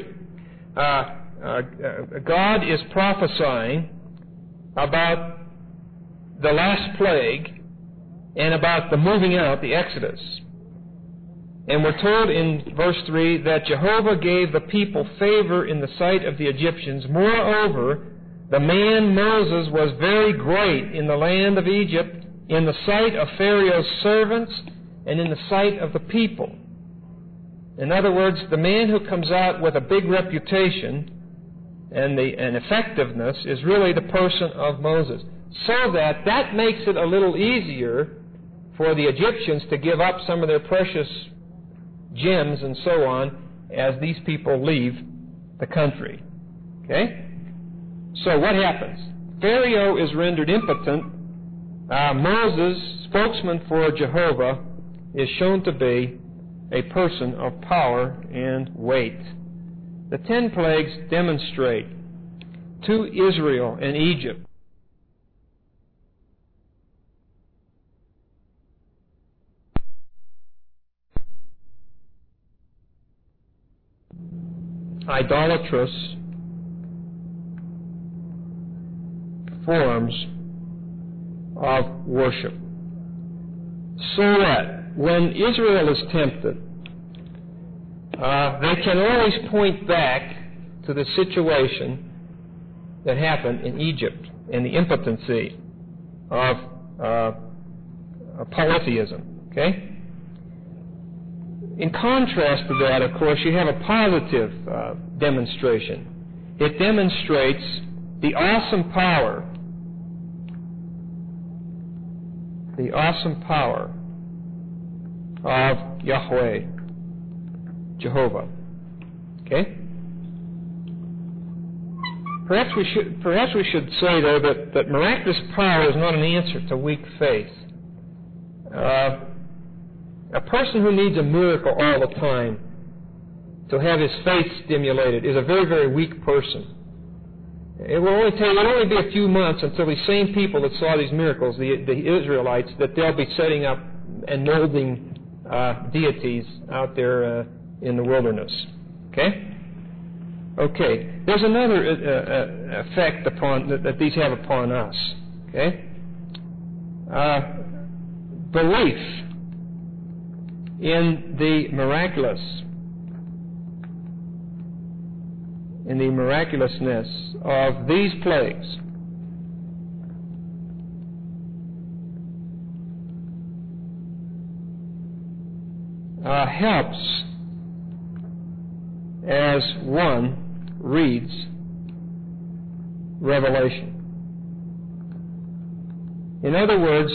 God is prophesying about the last plague and about the moving out, the Exodus. And we're told in verse 3 that Jehovah gave the people favor in the sight of the Egyptians. Moreover, the man Moses was very great in the land of Egypt, in the sight of Pharaoh's servants, and in the sight of the people. In other words, the man who comes out with a big reputation and effectiveness is really the person of Moses. So that makes it a little easier for the Egyptians to give up some of their precious gems and so on as these people leave the country. Okay? So what happens? Pharaoh is rendered impotent. Moses, spokesman for Jehovah, is shown to be a person of power and weight. The 10 plagues demonstrate to Israel and Egypt idolatrous forms of worship. So that when Israel is tempted, they can always point back to the situation that happened in Egypt and the impotency of polytheism. Okay? In contrast to that, of course, you have a positive demonstration. It demonstrates the awesome power of Yahweh, Jehovah. Okay? Perhaps we should say, though, that miraculous power is not an answer to weak faith. A person who needs a miracle all the time to have his faith stimulated is a very, very weak person. It will only be a few months until these same people that saw these miracles, the Israelites, that they'll be setting up and molding deities out there in the wilderness. Okay? Okay. There's another effect that these have upon us. Okay? Belief in the miraculous, in the miraculousness of these plagues helps as one reads Revelation. In other words,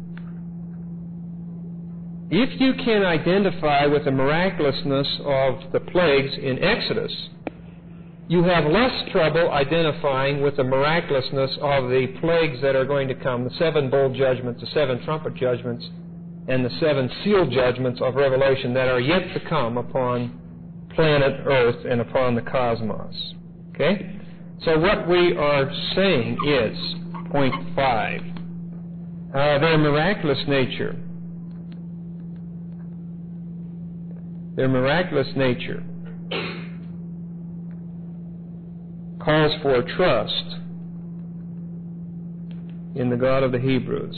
if you can identify with the miraculousness of the plagues in Exodus, you have less trouble identifying with the miraculousness of the plagues that are going to come, the 7 bowl judgments, the 7 trumpet judgments, and the 7 seal judgments of Revelation that are yet to come upon planet Earth and upon the cosmos. Okay? So what we are saying is, point 5, their miraculous nature. Their miraculous nature calls for trust in the God of the Hebrews.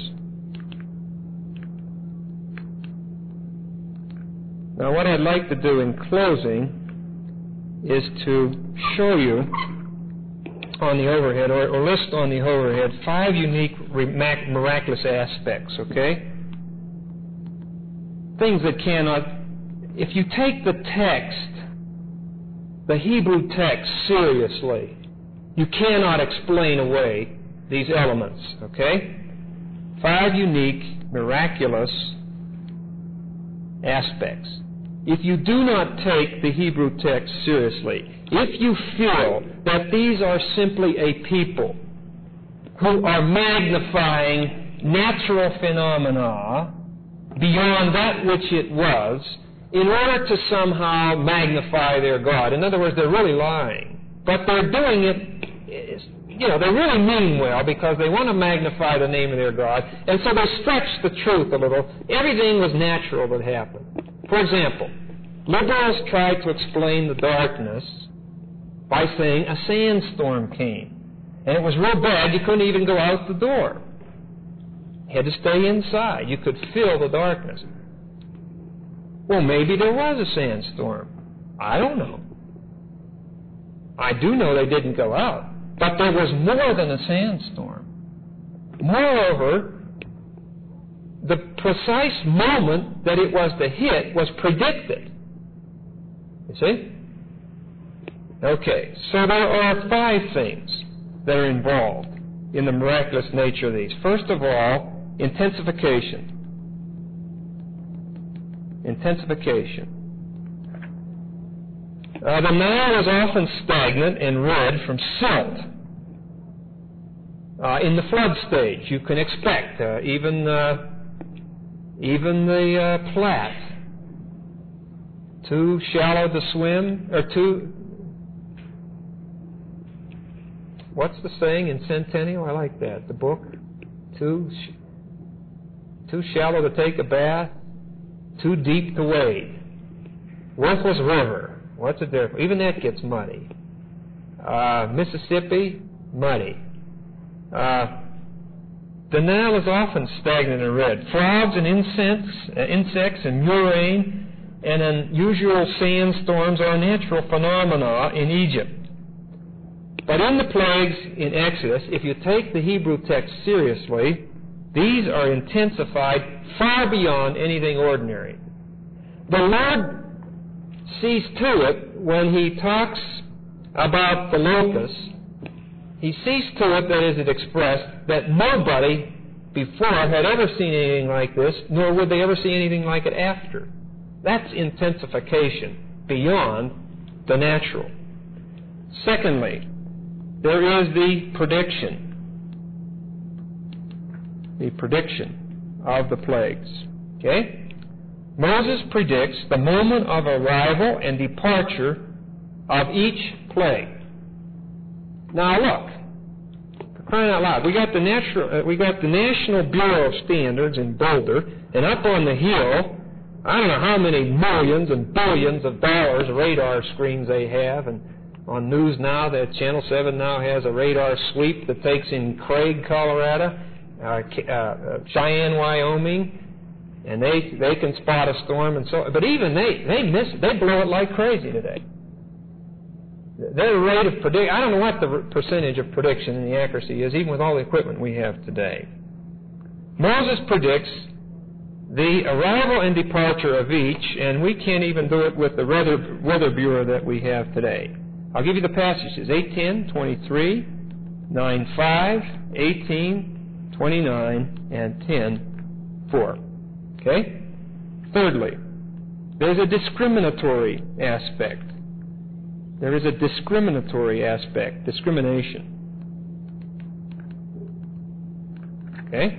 Now, what I'd like to do in closing is to show you on the overhead, or list on the overhead, 5 unique miraculous aspects, okay? Things that cannot... If you take the text, the Hebrew text, seriously, you cannot explain away these elements, okay? 5 unique, miraculous aspects. If you do not take the Hebrew text seriously, if you feel that these are simply a people who are magnifying natural phenomena beyond that which it was, in order to somehow magnify their God. In other words, they're really lying. But they're doing it they really mean well because they want to magnify the name of their God, and so they stretch the truth a little. Everything was natural that happened. For example, liberals tried to explain the darkness by saying a sandstorm came. And it was real bad. You couldn't even go out the door. You had to stay inside. You could feel the darkness. Well, maybe there was a sandstorm. I don't know. I do know they didn't go out. But there was more than a sandstorm. Moreover, the precise moment that it was to hit was predicted. You see? Okay, so there are 5 things that are involved in the miraculous nature of these. First of all, intensification. Intensification. The Nile is often stagnant and red from silt. In the flood stage, you can expect even the Platte, too shallow to swim, or too... What's the saying in Centennial? I like that. The book. Too shallow to take a bath, too deep to wade. Worthless river. What's the difference? Even that gets muddy. Mississippi, muddy. The Nile is often stagnant and red. Frogs and insects and murrain and unusual sandstorms are natural phenomena in Egypt. But in the plagues in Exodus, if you take the Hebrew text seriously, these are intensified far beyond anything ordinary. The Lord sees to it when He talks about the locusts. He sees to it, that is it expressed, that nobody before had ever seen anything like this, nor would they ever see anything like it after. That's intensification beyond the natural. Secondly, there is the prediction of the plagues. Okay? Moses predicts the moment of arrival and departure of each plague. Now look, for crying out loud, we got the National Bureau of Standards in Boulder, and up on the hill, I don't know how many millions and billions of dollars radar screens they have, and on News Now, that Channel 7 now has a radar sweep that takes in Craig, Colorado, Cheyenne, Wyoming, and they can spot a storm and so. But even they miss it. They blow it like crazy today. Their rate of prediction, I don't know what the percentage of prediction and the accuracy is, even with all the equipment we have today. Moses predicts the arrival and departure of each, and we can't even do it with the weather bureau that we have today. I'll give you the passages: 8:10, 23, 9:5, 18, 29, and 10:4. Okay? Thirdly, there's a discriminatory aspect. There is a discriminatory aspect, discrimination. Okay?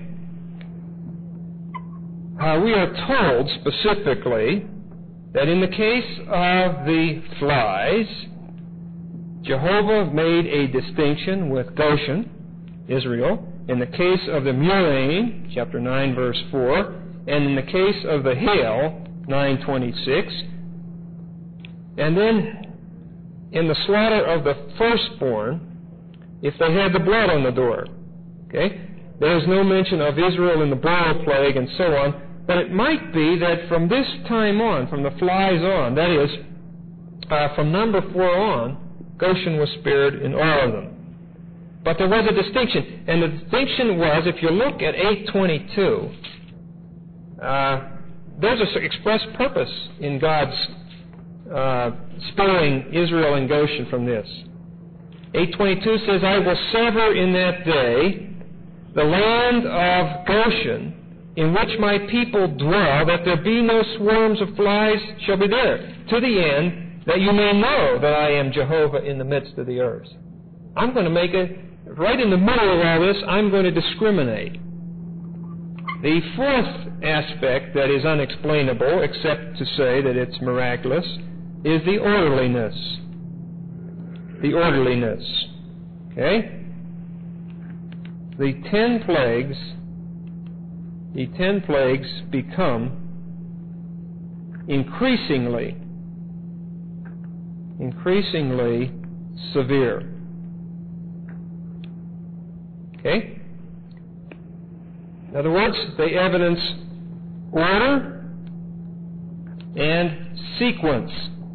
We are told specifically that in the case of the flies, Jehovah made a distinction with Goshen, Israel. In the case of the murrain, chapter 9, verse 4, and in the case of the hail, 9:26, and then in the slaughter of the firstborn, if they had the blood on the door. Okay? There is no mention of Israel in the boil plague and so on, but it might be that from this time on, from the flies on, that is, from number 4 on, Goshen was spared in all of them. But there was a distinction, and the distinction was, if you look at 8:22, there's an express purpose in God's sparing Israel and Goshen from this. 8:22 says, I will sever in that day the land of Goshen, in which my people dwell, that there be no swarms of flies shall be there, to the end that you may know that I am Jehovah in the midst of the earth. I'm going to make it, right in the middle of all this, I'm going to discriminate. The fourth aspect that is unexplainable, except to say that it's miraculous, is the orderliness. The orderliness. Okay? the 10 plagues become increasingly severe. Okay? In other words, they evidence order and sequence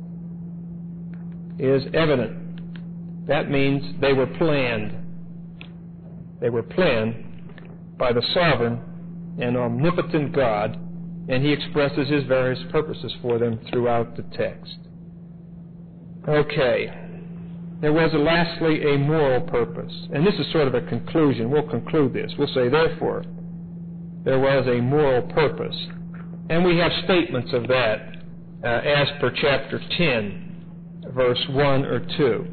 is evident. That means they were planned. They were planned by the sovereign and omnipotent God, and He expresses His various purposes for them throughout the text. Okay. There was lastly a moral purpose. And this is sort of a conclusion. We'll conclude this. We'll say, therefore, there was a moral purpose. And we have statements of that as per chapter 10, verse 1 or 2.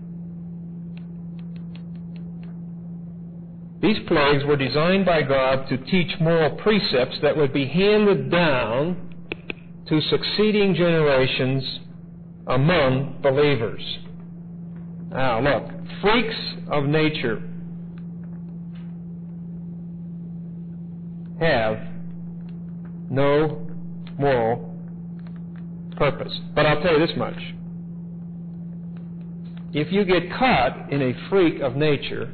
These plagues were designed by God to teach moral precepts that would be handed down to succeeding generations among believers. Now, look, freaks of nature have no moral purpose. But I'll tell you this much. If you get caught in a freak of nature,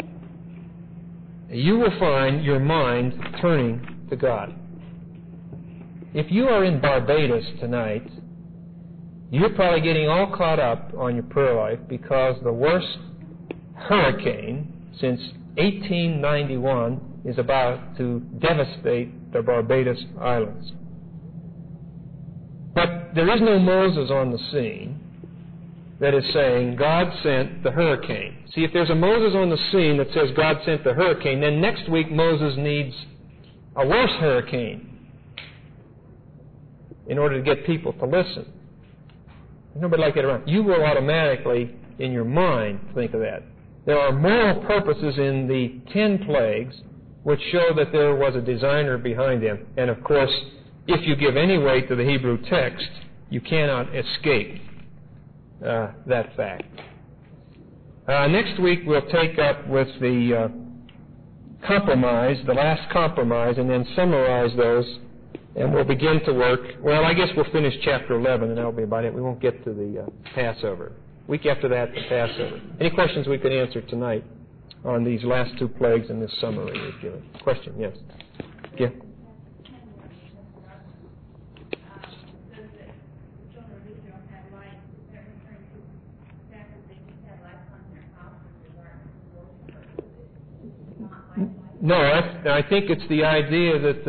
you will find your mind turning to God. If you are in Barbados tonight, you're probably getting all caught up on your prayer life because the worst hurricane since 1891 is about to devastate the Barbados Islands. But there is no Moses on the scene that is saying God sent the hurricane. See, if there's a Moses on the scene that says God sent the hurricane, then next week Moses needs a worse hurricane in order to get people to listen. Nobody like that around. You will automatically, in your mind, think of that. There are moral purposes in the 10 plagues which show that there was a designer behind them. And of course, if you give any weight to the Hebrew text, you cannot escape that fact. Next week we'll take up with the compromise, the last compromise, and then summarize those. And we'll begin to work. Well, I guess we'll finish chapter 11, and that'll be about it. We won't get to the Passover. Week after that, the Passover. Any questions we could answer tonight on these last 2 plagues in this summary we've given? Question? Yes. Yeah. No, I think it's the idea that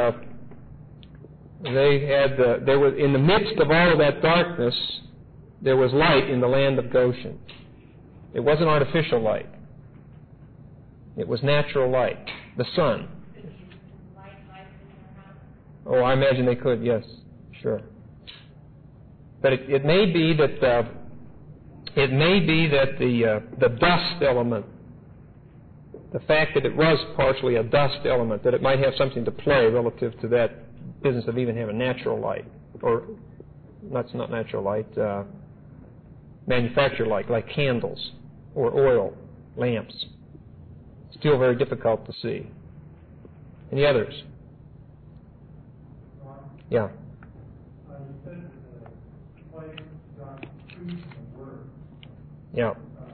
they were in the midst of all of that darkness, there was light in the land of Goshen. It wasn't artificial light. It was natural light, the sun. Oh, I imagine they could, yes, sure. But it may be that the dust element, the fact that it was partially a dust element, that it might have something to play relative to that business of even having natural light, or that's not natural light, manufactured light, like candles or oil lamps. Still very difficult to see. Any others? Yeah. Yeah.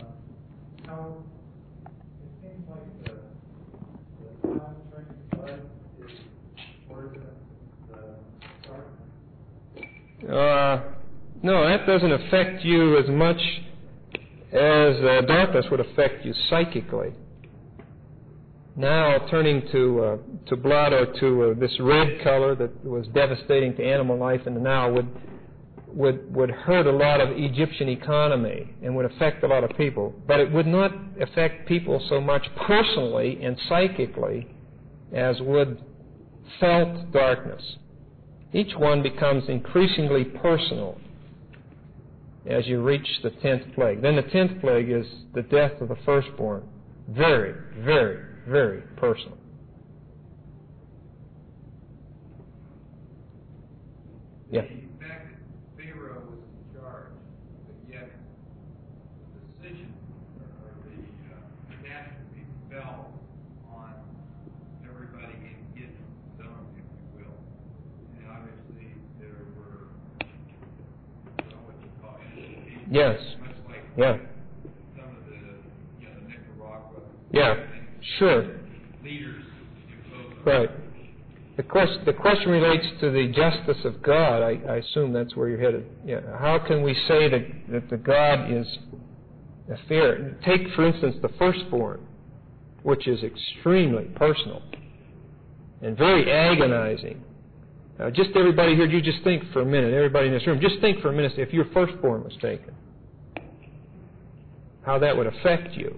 No, that doesn't affect you as much as darkness would affect you psychically. Now, turning to blood, or to this red color that was devastating to animal life in the Nile, would hurt a lot of Egyptian economy and would affect a lot of people. But it would not affect people so much personally and psychically as would felt darkness. Each one becomes increasingly personal as you reach the 10th plague. Then the 10th plague is the death of the firstborn. Very, very, very personal. Yeah. The fact that Pharaoh was in charge, but yet the decision or the catastrophe fell Yes. Much like Yeah. some of the Nicaragua Yeah. Sure. leaders imposed. Right. The question relates to the justice of God. I assume that's where you're headed. Yeah. How can we say that the God is fair? Take, for instance, the firstborn, which is extremely personal and very agonizing. Just everybody here, you just think for a minute, everybody in this room, just think for a minute if your firstborn was taken, how that would affect you.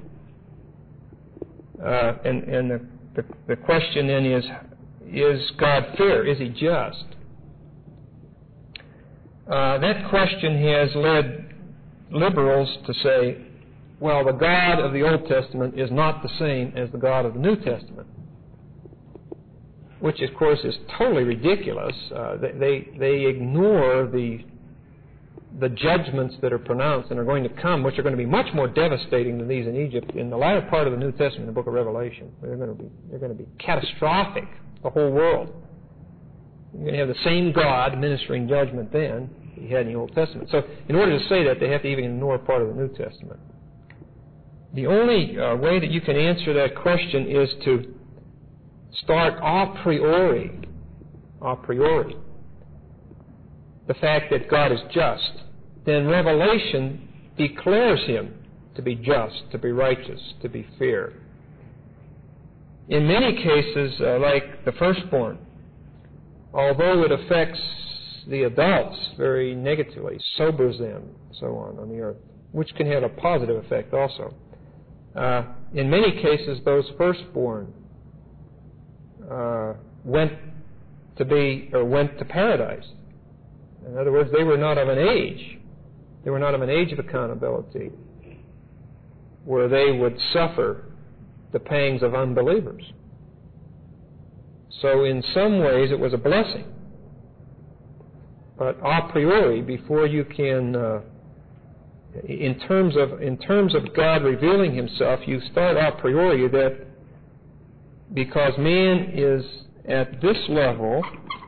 And the question then is God fair? Is He just? That question has led liberals to say, well, the God of the Old Testament is not the same as the God of the New Testament, which, of course, is totally ridiculous. They ignore the judgments that are pronounced and are going to come, which are going to be much more devastating than these in Egypt in the latter part of the New Testament, the book of Revelation. They're going to be catastrophic, the whole world. You're going to have the same God administering judgment then He had in the Old Testament. So in order to say that, they have to even ignore part of the New Testament. The only way that you can answer that question is to start a priori, the fact that God is just. Then Revelation declares Him to be just, to be righteous, to be fair. In many cases, like the firstborn, although it affects the adults very negatively, sobers them, so on the earth, which can have a positive effect also. In many cases, those firstborn went to paradise. In other words, they were not of an age. They were not of an age of accountability where they would suffer the pangs of unbelievers. So in some ways it was a blessing. But a priori, before you can, in terms of God revealing Himself, you start a priori that because man is at this level,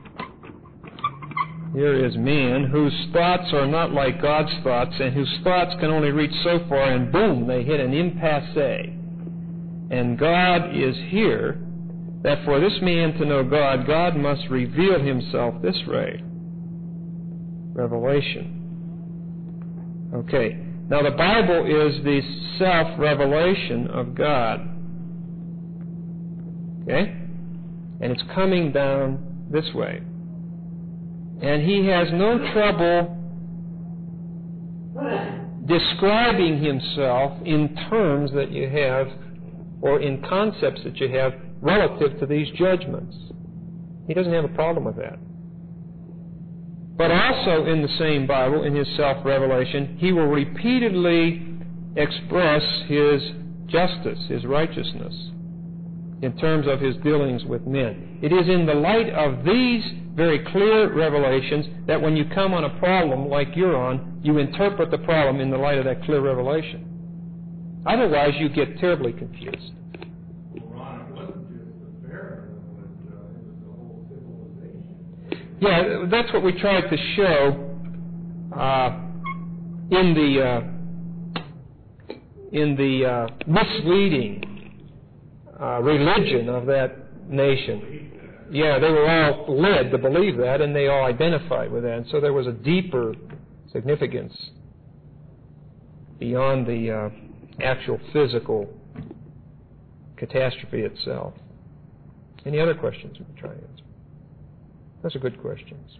here is man, whose thoughts are not like God's thoughts, and whose thoughts can only reach so far, and boom, they hit an impasse. And God is here, that for this man to know God, God must reveal Himself this way. Revelation. Okay. Now the Bible is the self-revelation of God. Okay? And it's coming down this way. And He has no trouble describing Himself in terms that you have, or in concepts that you have, relative to these judgments. He doesn't have a problem with that. But also in the same Bible, in His self-revelation, He will repeatedly express His justice, His righteousness, in terms of His dealings with men. It is in the light of these very clear revelations that when you come on a problem like you're on, you interpret the problem in the light of that clear revelation. Otherwise, you get terribly confused. Ron, it wasn't just the Pharaoh, it was the whole civilization. Yeah, that's what we tried to show in the misleading religion of that nation. Yeah, they were all led to believe that, and they all identified with that. And so there was a deeper significance beyond the actual physical catastrophe itself. Any other questions we can try to answer? Those are good questions.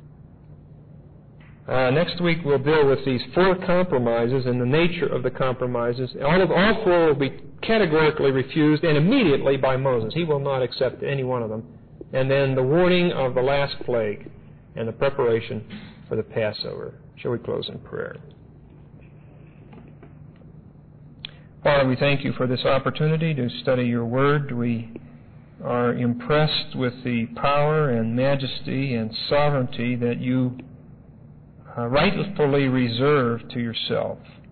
Next week we'll deal with these 4 compromises and the nature of the compromises. All 4 will be categorically refused and immediately by Moses. He will not accept any one of them. And then the warning of the last plague and the preparation for the Passover. Shall we close in prayer? Father, we thank You for this opportunity to study Your Word. We are impressed with the power and majesty and sovereignty that You rightfully reserve to Yourself.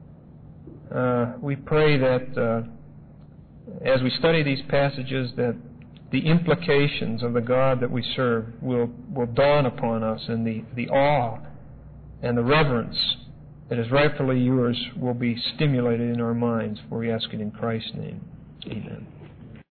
We pray that as we study these passages, that the implications of the God that we serve will dawn upon us, and the awe and the reverence that is rightfully yours will be stimulated in our minds, for we ask it in Christ's name. Amen.